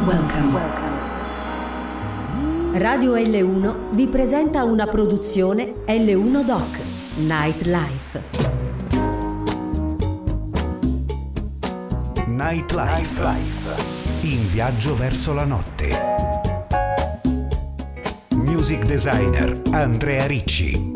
Welcome. Radio L1 vi presenta una produzione L1 Doc Nightlife. Nightlife. In viaggio verso la notte. Music designer Andrea Ricci.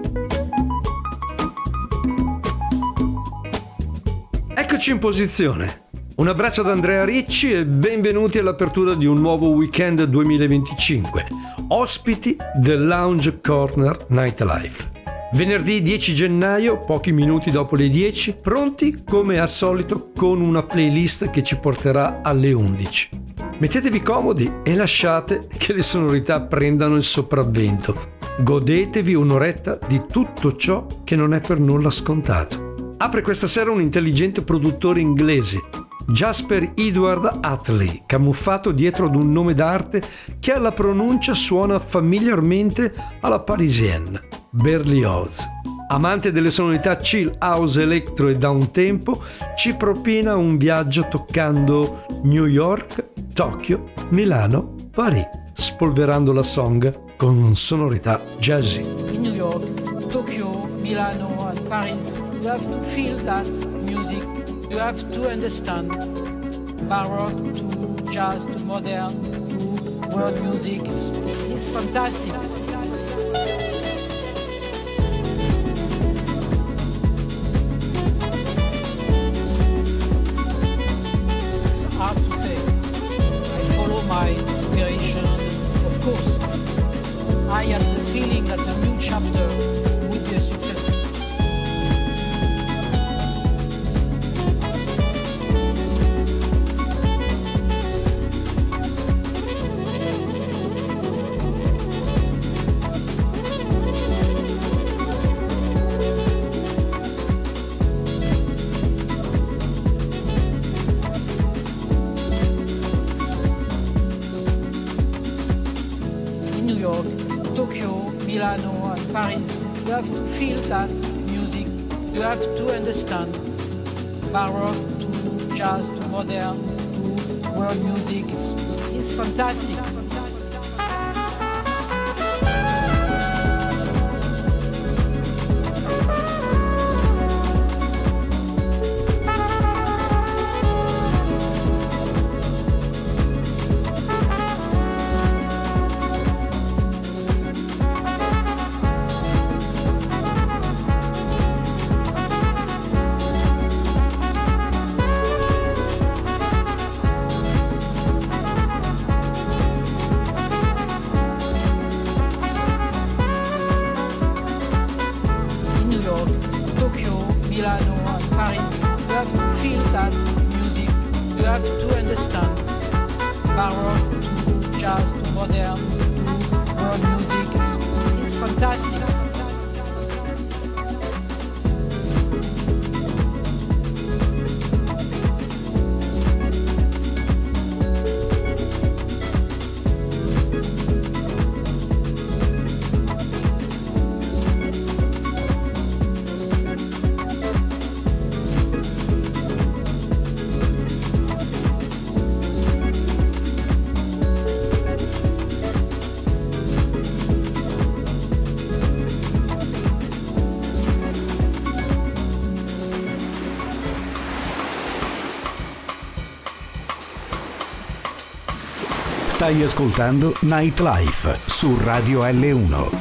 Eccoci in posizione. Un abbraccio da Andrea Ricci e benvenuti all'apertura di un nuovo weekend 2025. Ospiti del Lounge Corner Nightlife. Venerdì 10 gennaio, pochi minuti dopo le 10, pronti come al solito con una playlist che ci porterà alle 11. Mettetevi comodi e lasciate che le sonorità prendano il sopravvento. Godetevi un'oretta di tutto ciò che non è per nulla scontato. Apre questa sera un intelligente produttore inglese, Jasper Edward Atley, camuffato dietro ad un nome d'arte che alla pronuncia suona familiarmente alla parisienne, Berlioz. Amante delle sonorità chill house, electro e downtempo, ci propina un viaggio toccando New York, Tokyo, Milano, Parigi, spolverando la song con sonorità jazzy. In New York, Tokyo, Milano and Paris, you have to feel that music. You have to understand baroque to jazz to modern to world music. It's fantastic. It's hard to say. I follow my inspiration, of course. I had the feeling that a new chapter would be a success. Milano and Paris, you have to feel that music, you have to understand baroque to jazz to modern to world music. It's fantastic. Stai ascoltando Nightlife su Radio L1.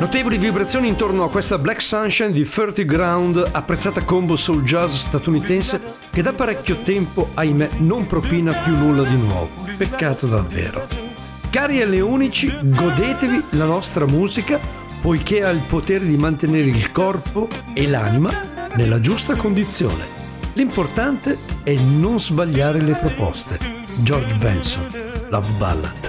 Notevoli vibrazioni intorno a questa Black Sunshine di 30 Ground, apprezzata combo soul jazz statunitense che da parecchio tempo, ahimè, non propina più nulla di nuovo. Peccato davvero. Cari e leonici, godetevi la nostra musica, poiché ha il potere di mantenere il corpo e l'anima nella giusta condizione. L'importante è non sbagliare le proposte. George Benson, Love Ballad.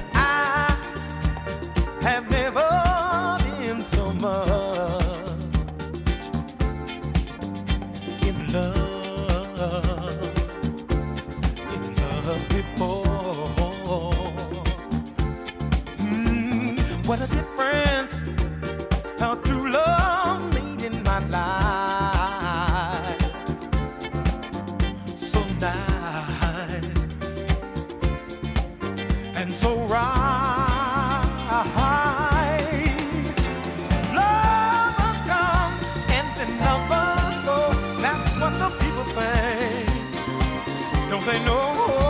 What a difference how true love made in my life. So nice and so right. Love must come and then love must go. That's what the people say. Don't they know?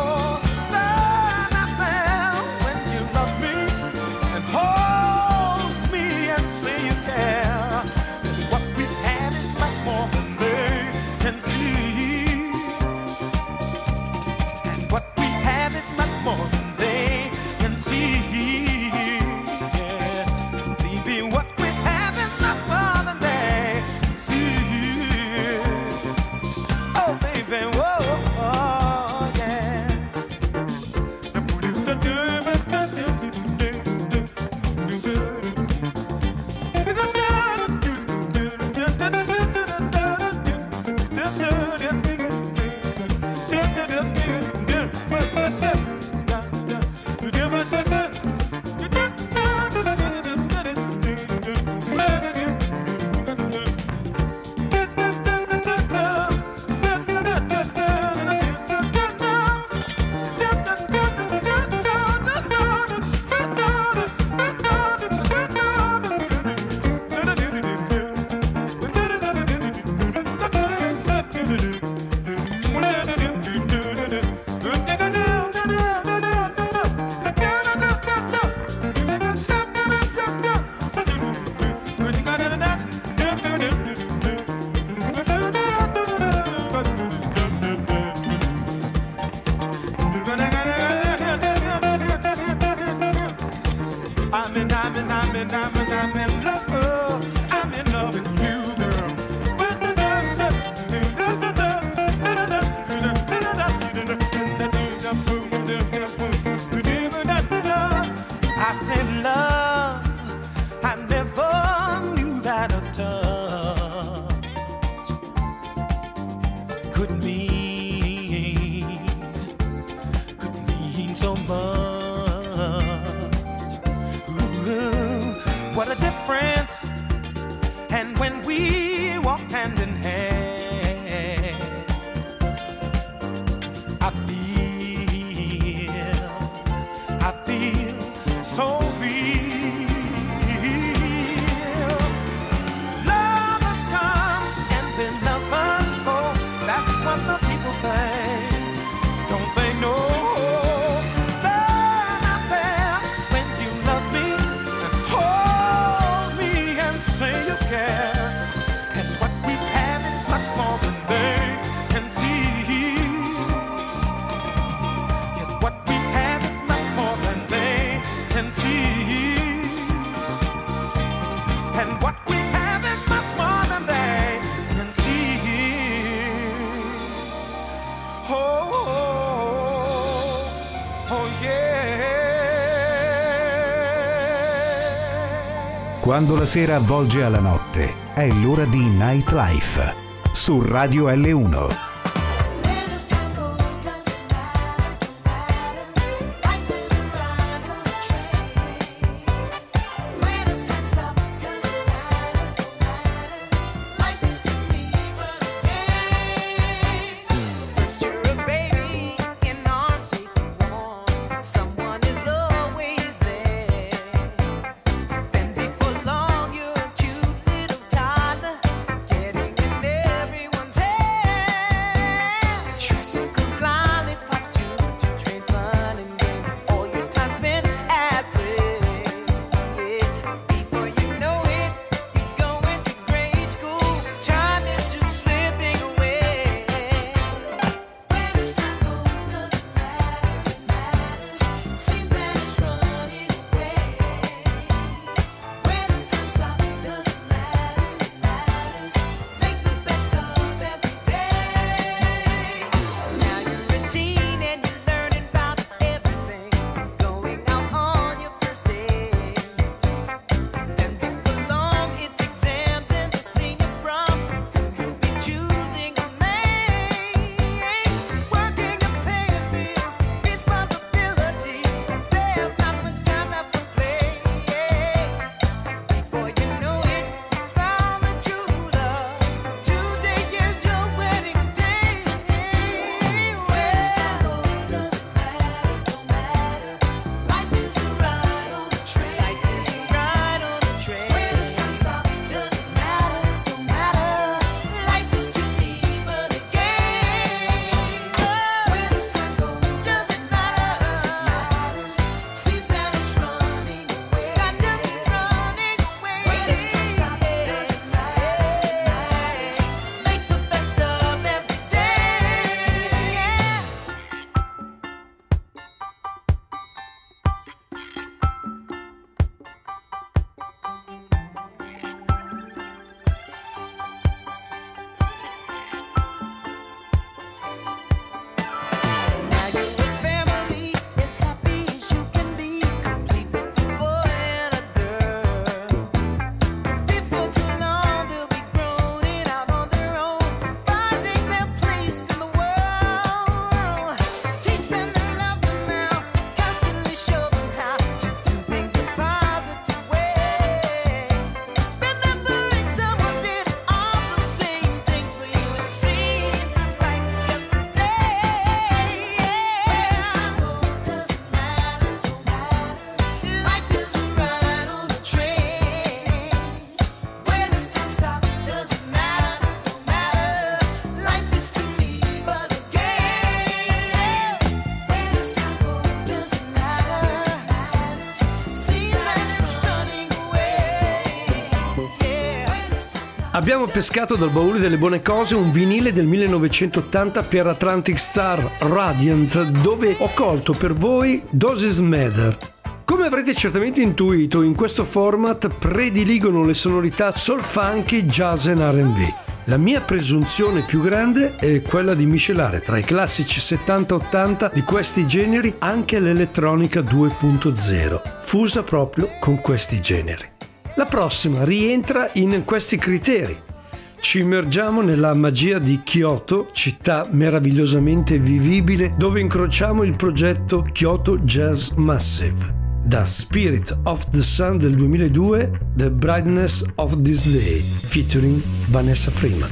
Quando la sera avvolge alla notte, è l'ora di Nightlife su Radio L1. Getting in everyone's head. Abbiamo pescato dal baule delle buone cose un vinile del 1980 per Atlantic Star Radiant, dove ho colto per voi Doses Matter. Come avrete certamente intuito, in questo format prediligono le sonorità soul funky, jazz e R&B. La mia presunzione più grande è quella di miscelare tra i classici 70-80 di questi generi anche l'elettronica 2.0, fusa proprio con questi generi. La prossima rientra in questi criteri. Ci immergiamo nella magia di Kyoto, città meravigliosamente vivibile, dove incrociamo il progetto Kyoto Jazz Massive. Da Spirit of the Sun del 2002, The Brightness of This Day, featuring Vanessa Freeman.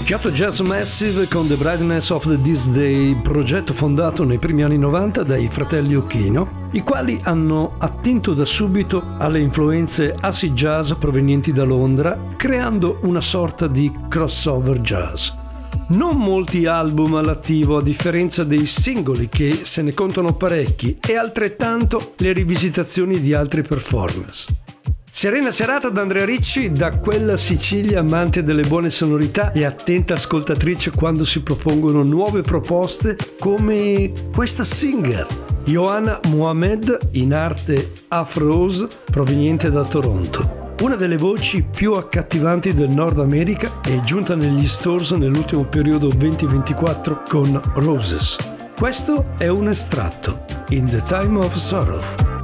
Kyoto Jazz Massive con The Brightness of This Day, progetto fondato nei primi anni 90 dai fratelli Occhino, i quali hanno attinto da subito alle influenze acid jazz provenienti da Londra, creando una sorta di crossover jazz. Non molti album all'attivo a differenza dei singoli, che se ne contano parecchi, e altrettanto le rivisitazioni di altri performers. Serena serata da Andrea Ricci, da quella Sicilia amante delle buone sonorità e attenta ascoltatrice quando si propongono nuove proposte come questa singer, Johanna Mohamed, in arte Afro-Rose, proveniente da Toronto. Una delle voci più accattivanti del Nord America è giunta negli stores nell'ultimo periodo 2024 con Roses. Questo è un estratto, In the Time of Sorrow.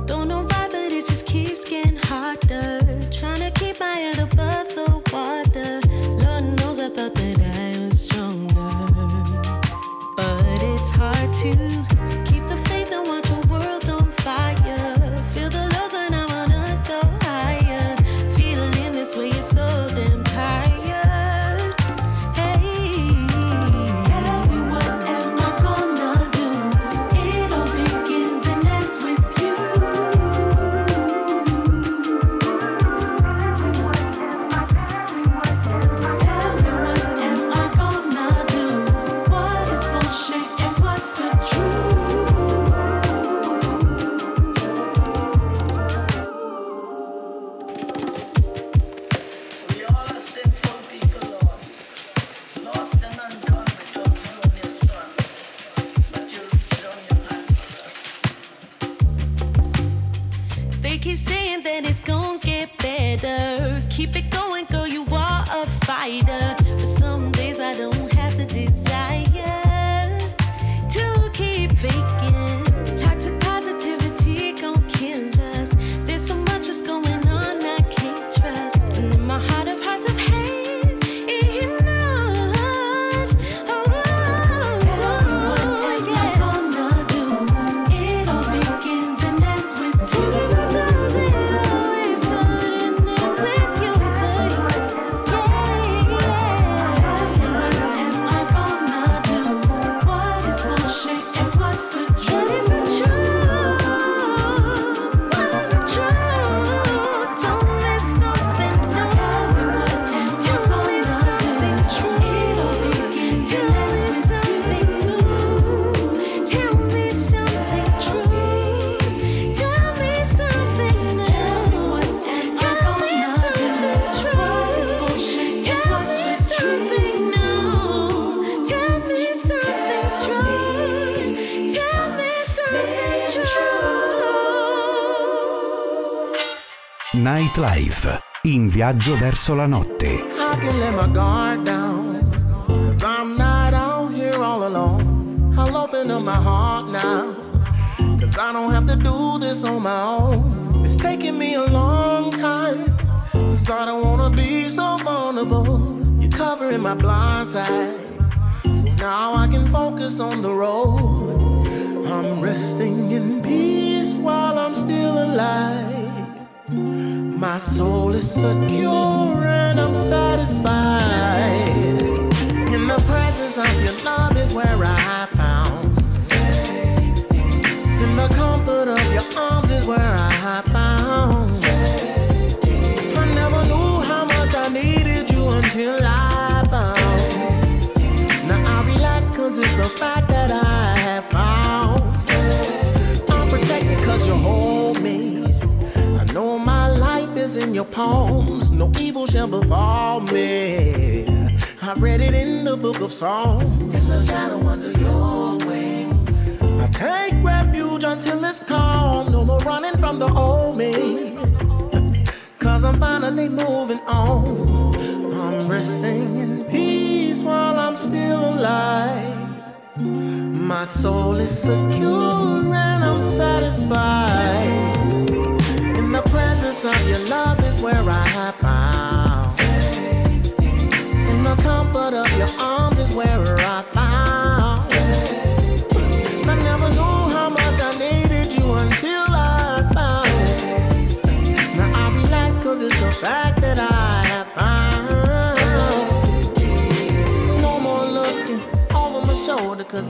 Trying to keep my head above the water. Lord knows I thought that I was stronger, but it's hard to keep the faith and watch a world on fire. Feel the lows and I wanna go higher. Feeling this way is so damn tired. Hey, tell me what am I gonna do? It all begins and ends with you. Keep saying that it's gonna get better. Keep it going, girl, you are a fighter. But some days I don't have the desire to keep faking. Toxic positivity gon' kill us. There's so much that's going on I can't trust. And in my heart of hearts I've had enough. Oh, tell me what am I gonna do? It all begins and ends with you. Nightlife, in viaggio verso la notte. I can let my guard down, 'cause I'm not out here all alone. I'll open up my heart now, 'cause I don't have to do this on my own. It's taking me a long time, 'cause I don't wanna be so vulnerable. You're covering my blind side, so now I can focus on the road. I'm resting in peace while I'm still alive. My soul is secure and I'm satisfied. In the presence of your love is where I found safety. In the comfort of your arms is where I found safety. I never knew how much I needed you until I found. Now I relax 'cause it's a fact that I have found. I'm protected 'cause you hold me. I know my life is in your palms. No evil shall befall me. I read it in the book of Psalms. In the shadow under your wings, I take refuge until it's calm. No more running from the old me, 'cause I'm finally moving on. I'm resting in peace while I'm still alive. My soul is secure and I'm satisfied. In the presence of your love is where I have found safety. In the comfort of your arms is where I found safety. I never knew how much I needed you until I found safety. Now I relax 'cause it's a fact that I have found safety.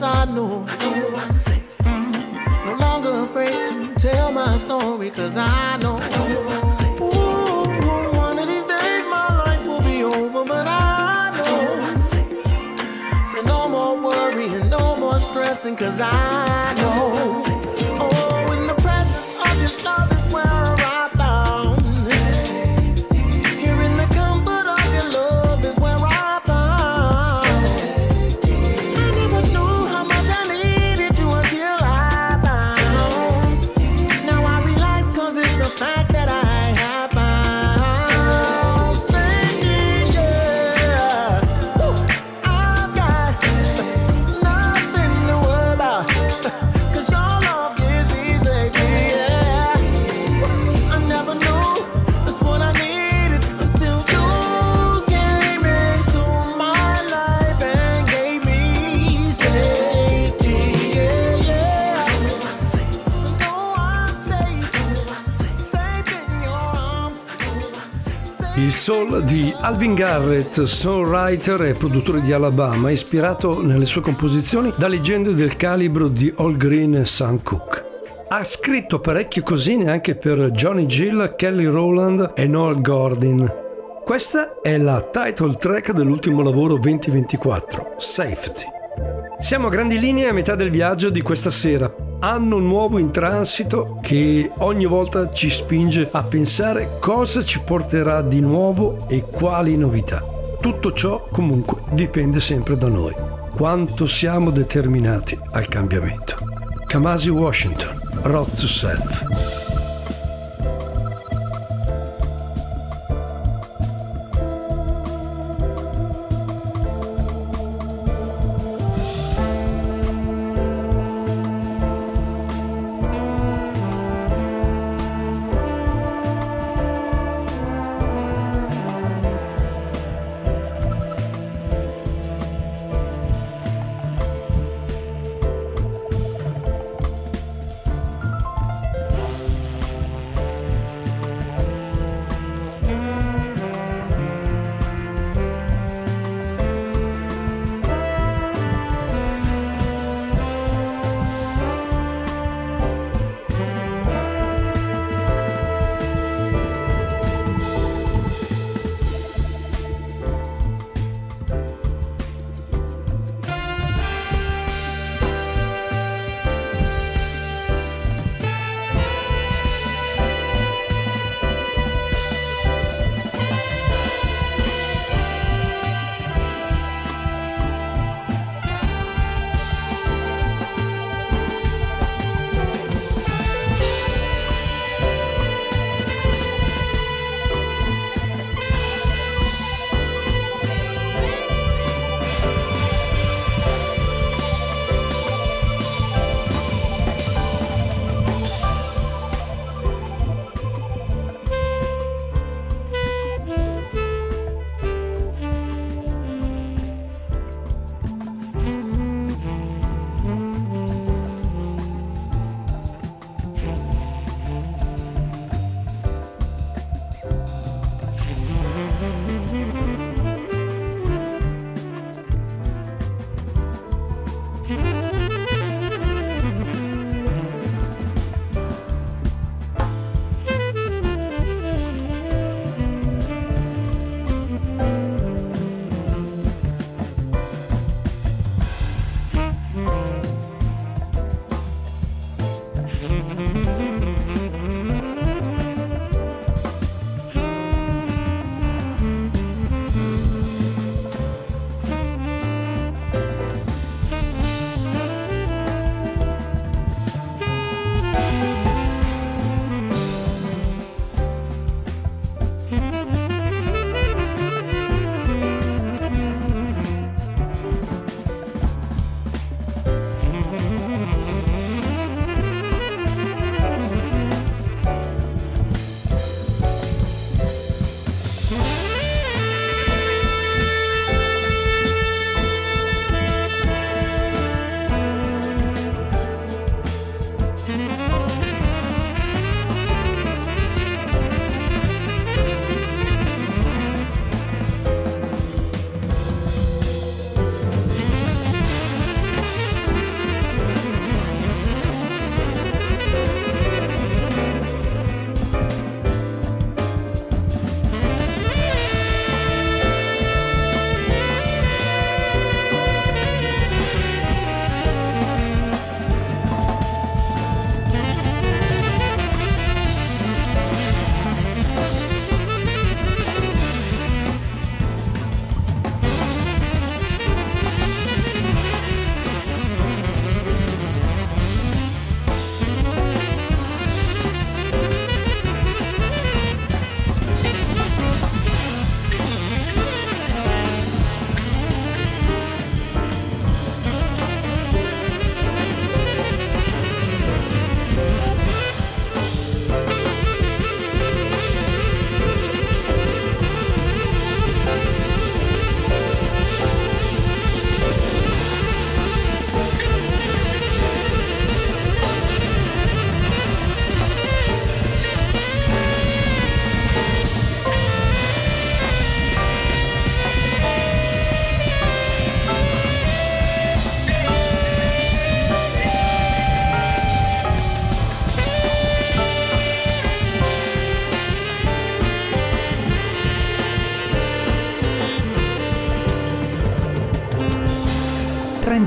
yes I know I'm safe. No longer afraid to tell my story, cause I know I'm safe. Ooh, one of these days my life will be over, but I know I'm safe. So no more worrying, no more stressing, cause I know I'm safe. Oh, in the presence of your love is where I found safety. Here in the comfort of your love is where I found safety. I never knew how much I needed you until I found. Now I realize, cause it's a fact that I have found safety, yeah. Woo. I've got nothing to worry about, cause your love gives me safety, yeah. I never knew that's what I needed until you came into my life and gave me safety, yeah, yeah. No, I'm safe, safe in your arms. Il soul di Alvin Garrett, songwriter e produttore di Alabama, ispirato nelle sue composizioni da leggende del calibro di Al Green e Sam Cooke. Ha scritto parecchie cosine anche per Johnny Gill, Kelly Rowland e Noel Gordon. Questa è la title track dell'ultimo lavoro 2024, Safety. Siamo a grandi linee a metà del viaggio di questa sera. Anno nuovo in transito che ogni volta ci spinge a pensare cosa ci porterà di nuovo e quali novità. Tutto ciò comunque dipende sempre da noi. Quanto siamo determinati al cambiamento. Kamasi Washington, Road to Self.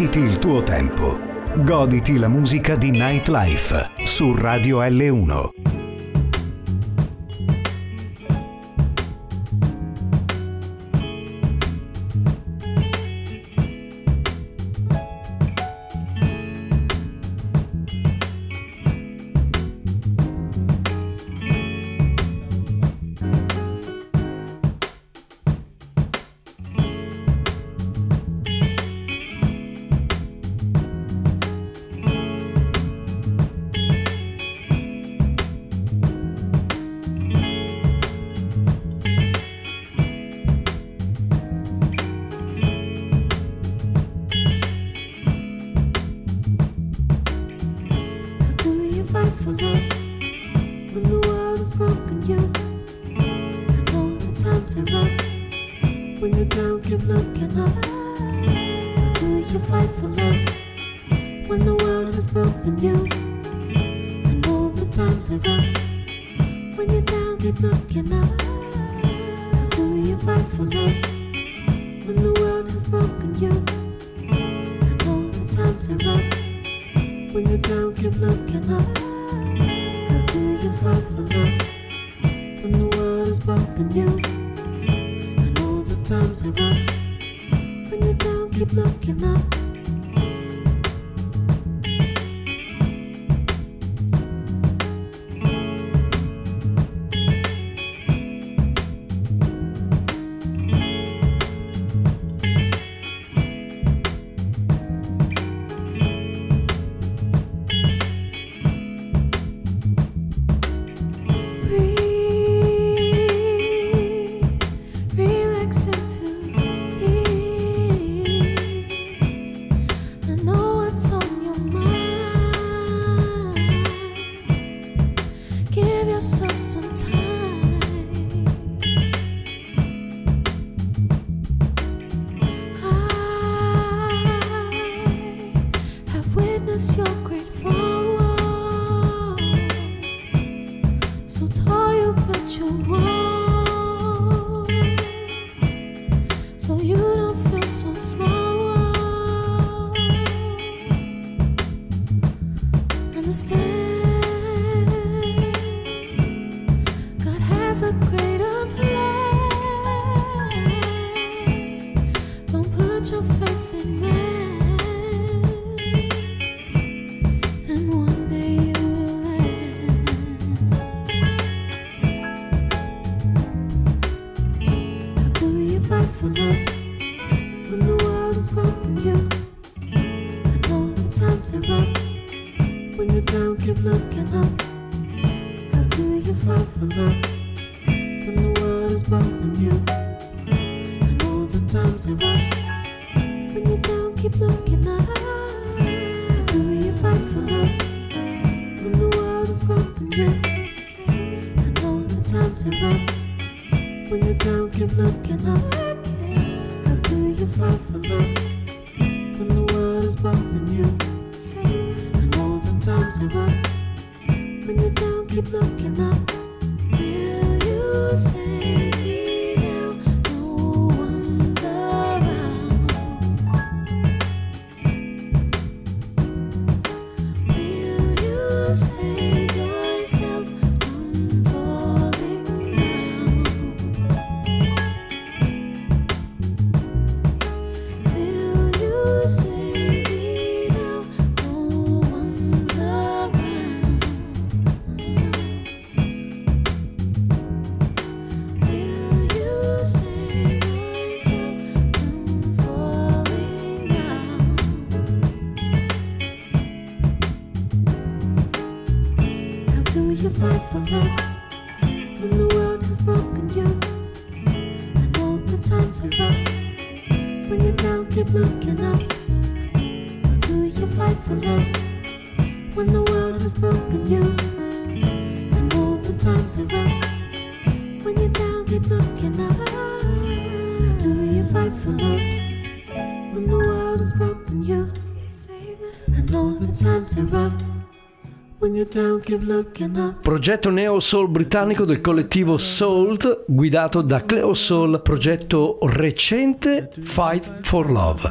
Goditi il tuo tempo. Goditi la musica di Nightlife su Radio L1. Progetto neo soul britannico del collettivo Salt, guidato da Cleo Soul, progetto recente Fight for Love.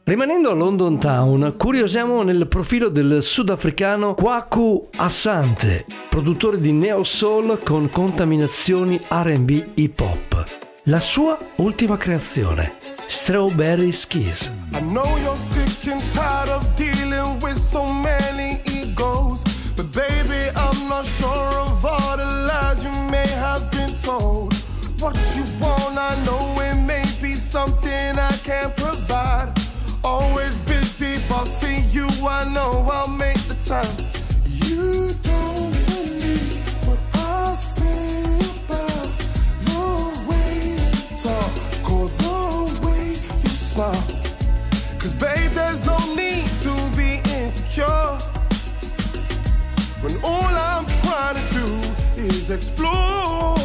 Rimanendo a London Town, curiosiamo nel profilo del sudafricano Kwaku Asante, produttore di neo soul con contaminazioni R&B hip hop. La sua ultima creazione, Strawberry Skis. I know you're sick and tired of dealing with so many egos, but baby, I'm not sure of all the lies you may have been told. What you want, I know it may be something I can't provide. Always busy bossing you, I know I'll make the time. You don't believe what I say about the way you talk or the way you smile. Cause babe, there's no need to be insecure when all I'm trying to do is explore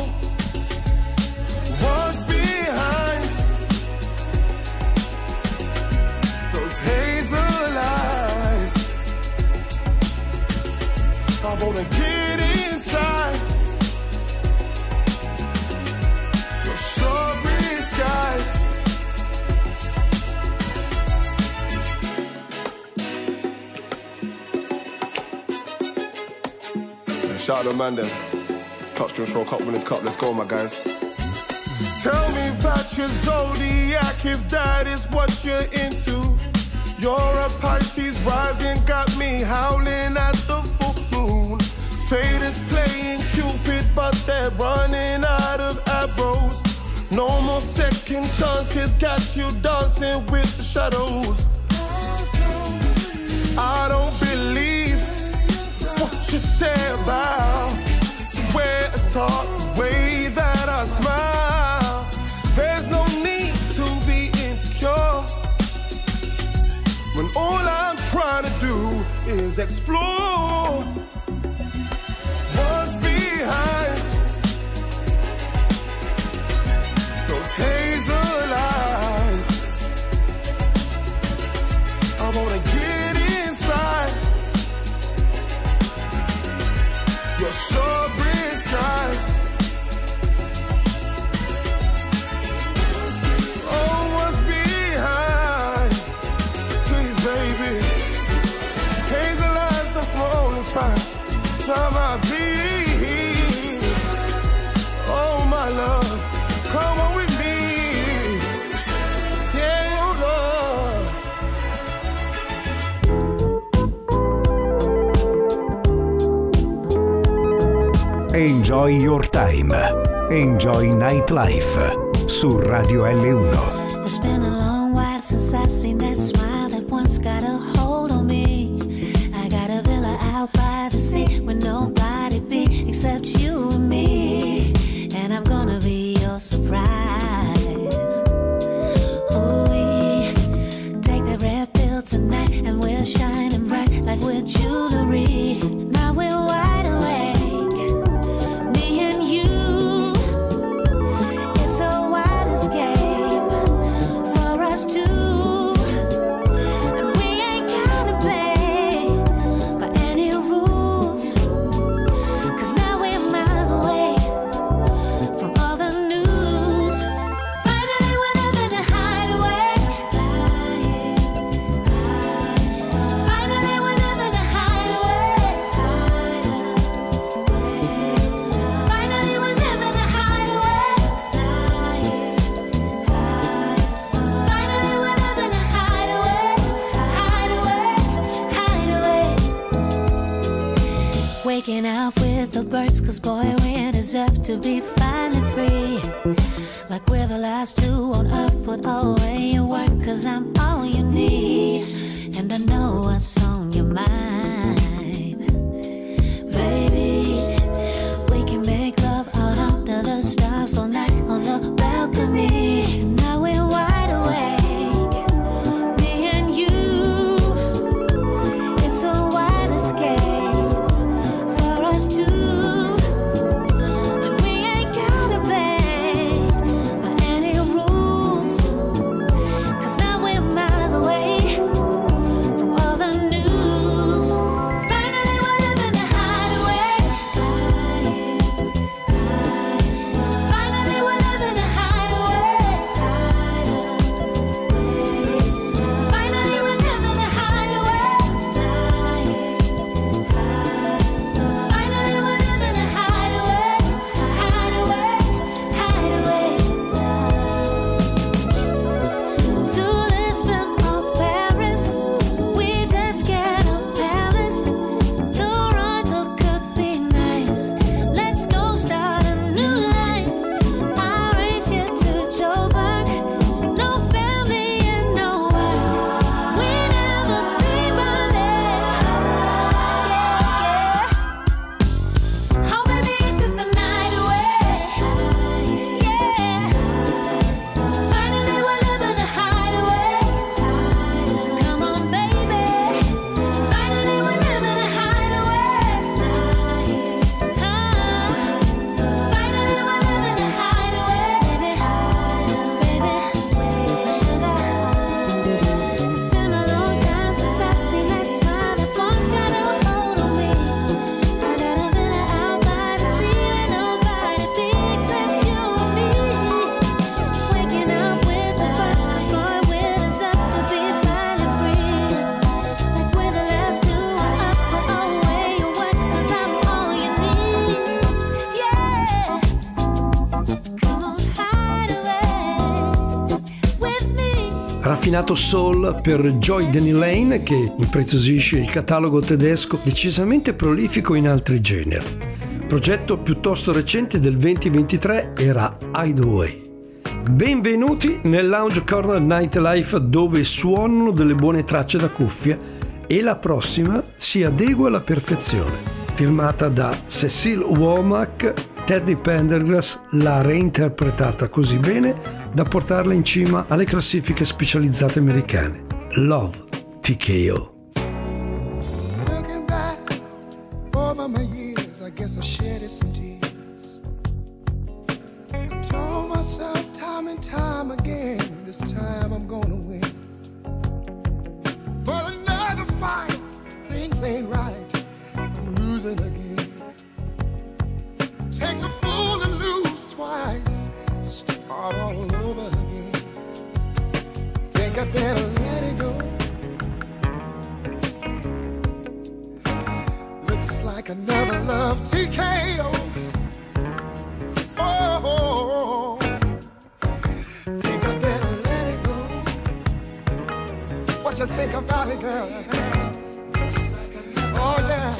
what's behind those hazel eyes. I wanna get inside your strawberry skies. Shout out to man then. Touch control, cup winners cup, let's go my guys. Tell me about your zodiac if that is what you're into. You're a Pisces rising, got me howling at the full moon. Fate is playing Cupid, but they're running out of arrows. No more second chances, got you dancing with the shadows. I don't believe what you say about the way I talk, the way that I smile. There's no need to be insecure when all I'm trying to do is explore what's behind those hazel eyes. I wanna get inside your strawberry skies. Oh, what's behind? Please, baby. Hazel eyes, that's my only prize. Now my peace. Oh, my love, come on with me. Yeah, you love. Enjoy your time. Enjoy nightlife su Radio L1. It's been a long while since I've seen that smile that once got a hold on me. I got a villa out by the sea with nobody be except you and me. And I'm gonna be your surprise. Oh, we take that red pill tonight and we're shining bright like we're jewelry. Now we're wide awake. Waking up with the birds, cause boy, we deserve to be finally free. Like we're the last two on earth, put away your work, cause I'm all you need. And I know what's on your mind. Baby, we can make love out under the stars all night on the balcony. Now we're wide awake. Cause now we're miles away from all the news. raffinato soul per Joy Denny Lane, che impreziosisce il catalogo tedesco, decisamente prolifico in altri generi. Progetto piuttosto recente del 2023 era Hideaway. Benvenuti nel Lounge Corner Nightlife, dove suonano delle buone tracce da cuffia e la prossima si adegua alla perfezione. Firmata da Cecile Womack, Teddy Pendergrass l'ha reinterpretata così bene da portarla in cima alle classifiche specializzate americane. Love TKO. Looking back over my years, I guess I shedded some tears. I told myself time and time again, this time I'm gonna win. For another fight, things ain't right, I'm losing again. Takes a fool to lose twice, start all over again. Think I better let it go. Looks like another love TKO. Oh, think I better let it go. What you think about it, girl? Oh yeah.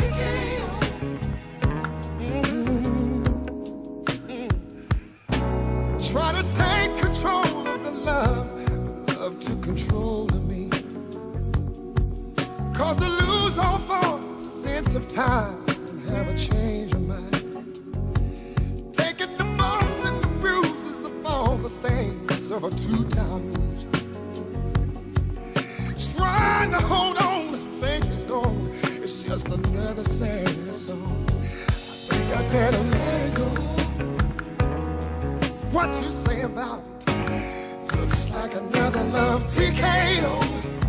Try to take control of the love took control of me. Cause I lose all thought, sense of time, and have a change of mind. Taking the bumps and the bruises of all the things of a two-time loser. Trying to hold on, the thing is gone, it's just another sad song. I think I better let it go. What you say about it? Looks like another love TKO.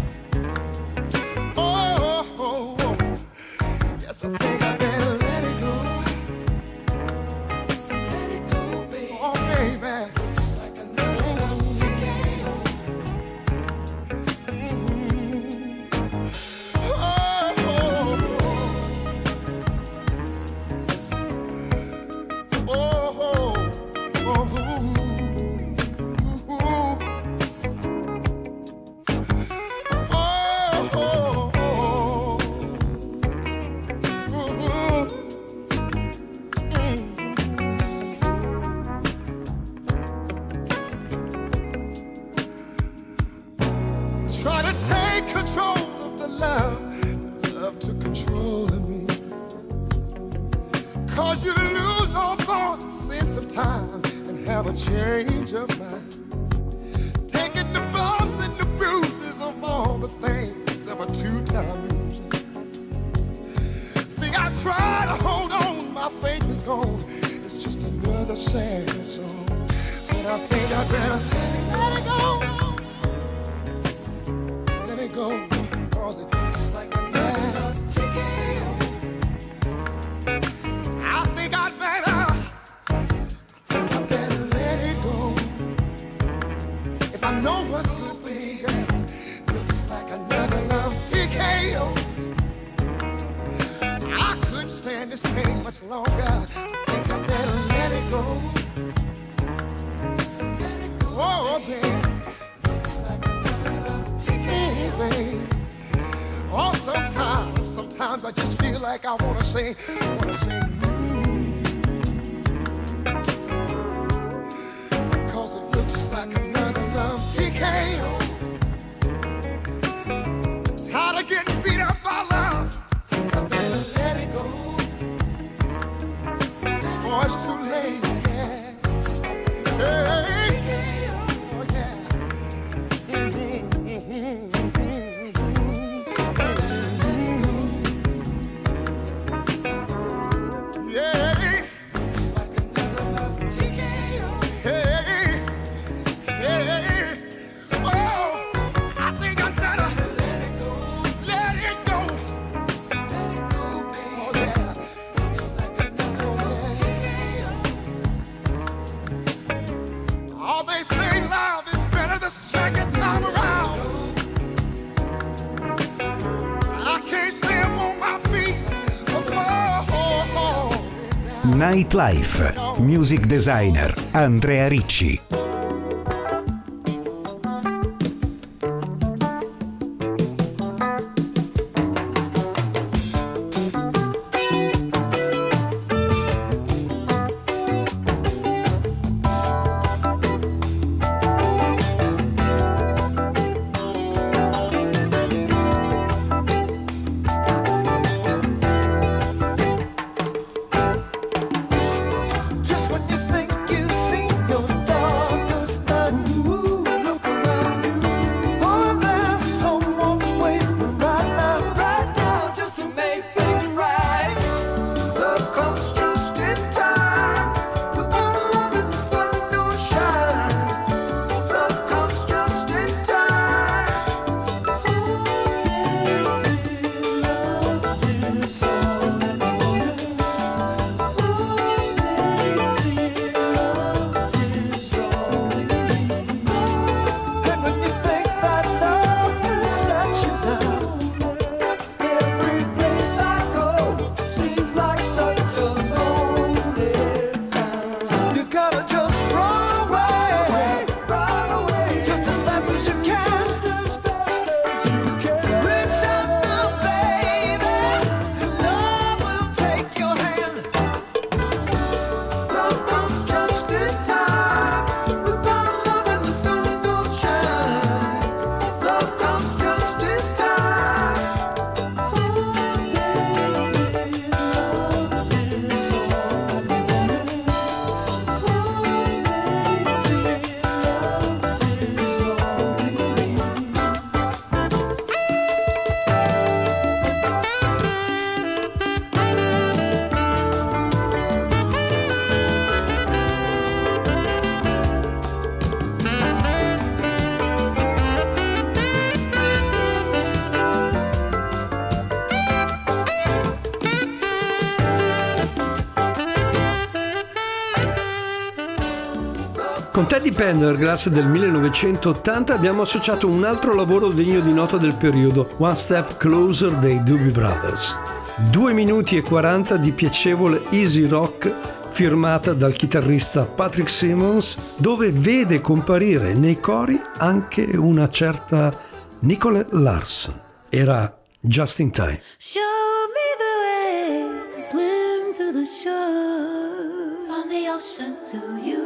Oh, oh, oh. Yes, I think I better let it go. Let it go, baby. Oh, baby. Looks like another love TKO. Oh, oh, oh. Oh, oh. Try to take control of the love took control of me. Cause you to lose all thought, sense of time, and have a change of mind. Taking the bumps and the bruises of all the things of a two-time loser. See, I try to hold on, my faith is gone. It's just another sad song. But I think I better let it go. Let it go, cause it looks like another love TKO. I think I better let it go. If I know what's good for me, girl, looks like another love TKO. I couldn't stand this pain much longer. I think I better let it go. Let it go, oh, baby. Looks like another love TKO, baby. Oh, sometimes I just feel like I wanna say, Cause it looks like another love TKO. I'm tired of getting beat up by love. I better let it go. Before it's too late, yeah. Hey, oh yeah. Yeah. Like another love TKO. Hey, hey. Oh, I think I better let it go. Let it go. Let it go, baby. Oh yeah. Looks like another love TKO. All they say love is better the second time around. I can't stand on my feet. Nightlife, music designer Andrea Ricci. Con Teddy Pendergrass del 1980 abbiamo associato un altro lavoro degno di nota del periodo, One Step Closer dei Doobie Brothers. 2 minuti e 40 di piacevole easy rock firmata dal chitarrista Patrick Simmons, dove vede comparire nei cori anche una certa Nicolette Larson. Era Just in Time. Show me the way to swim to the shore, from the ocean to you.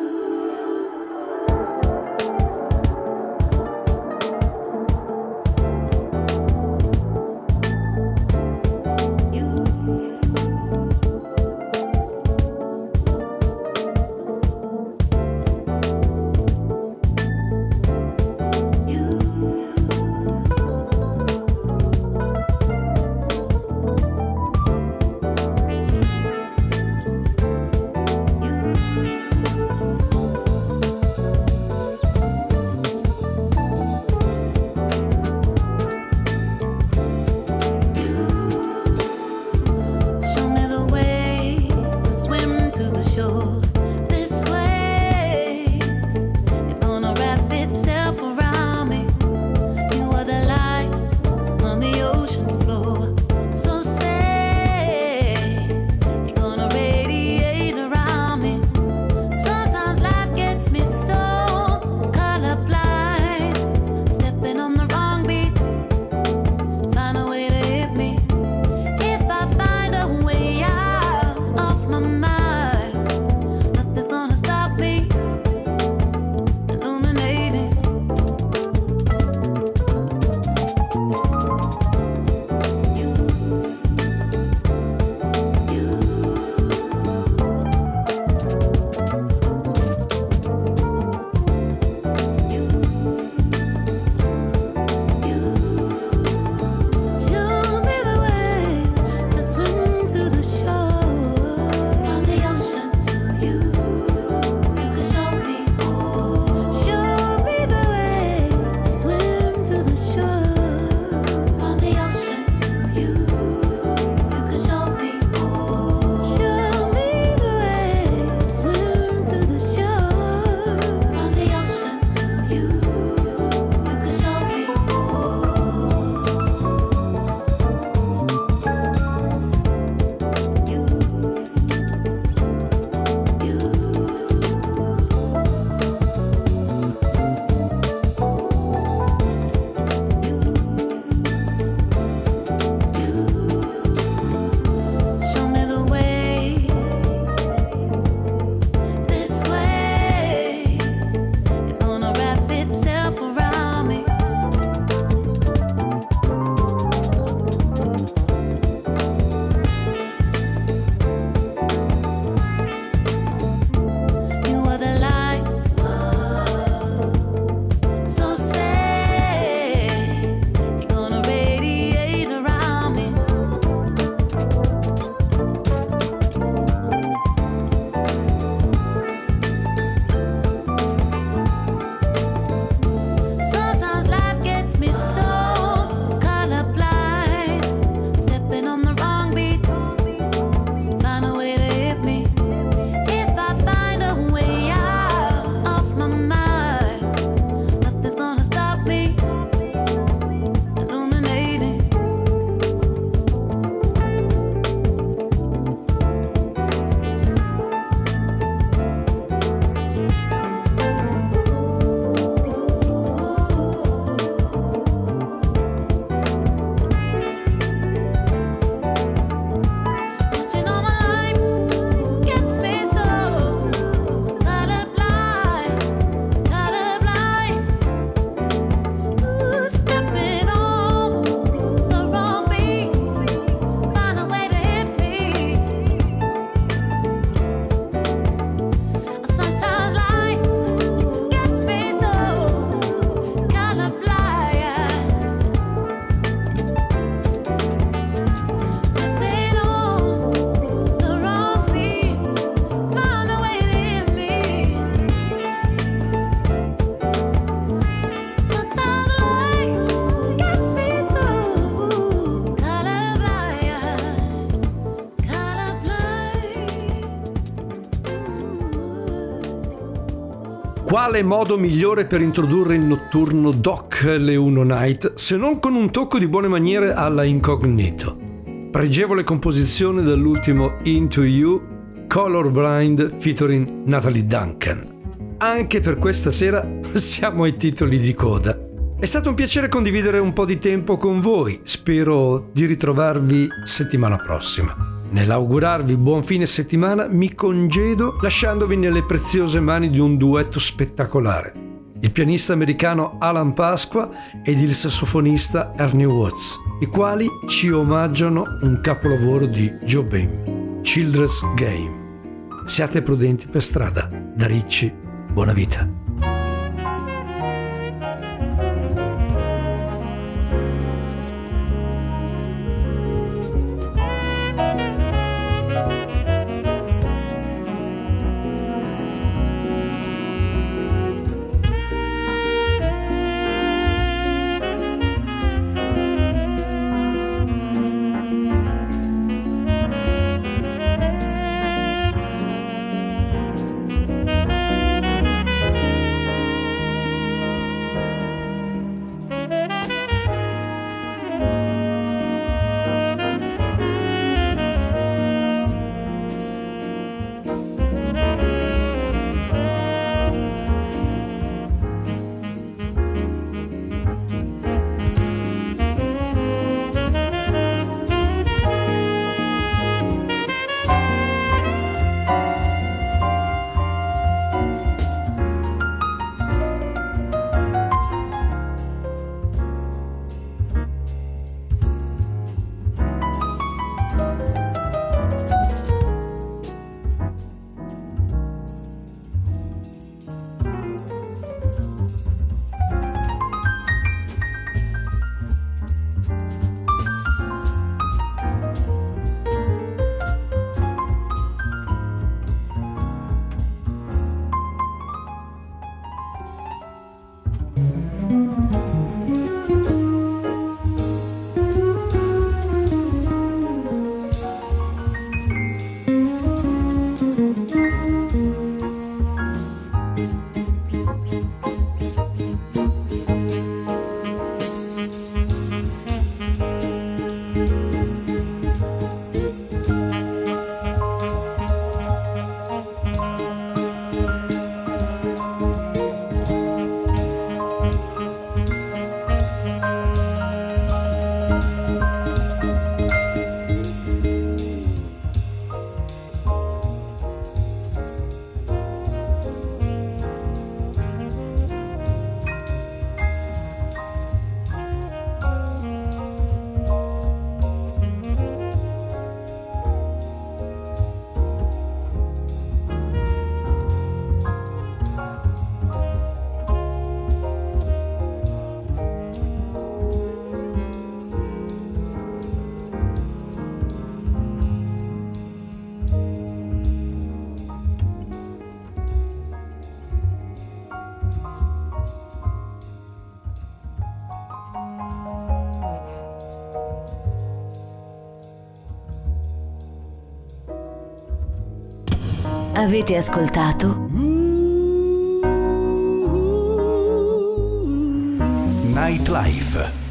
Quale modo migliore per introdurre il notturno Doc L1 Night se non con un tocco di buone maniere alla Incognito? Pregevole composizione dell'ultimo Into You, Colorblind featuring Natalie Duncan. Anche per questa sera siamo ai titoli di coda. È stato un piacere condividere un po' di tempo con voi, spero di ritrovarvi settimana prossima. Nell'augurarvi buon fine settimana mi congedo lasciandovi nelle preziose mani di un duetto spettacolare, il pianista americano Alan Pasqua ed il sassofonista Ernie Watts, i quali ci omaggiano un capolavoro di Joe Bain, Children's Game. Siate prudenti per strada. Da Ricci, buona vita. Avete ascoltato Nightlife.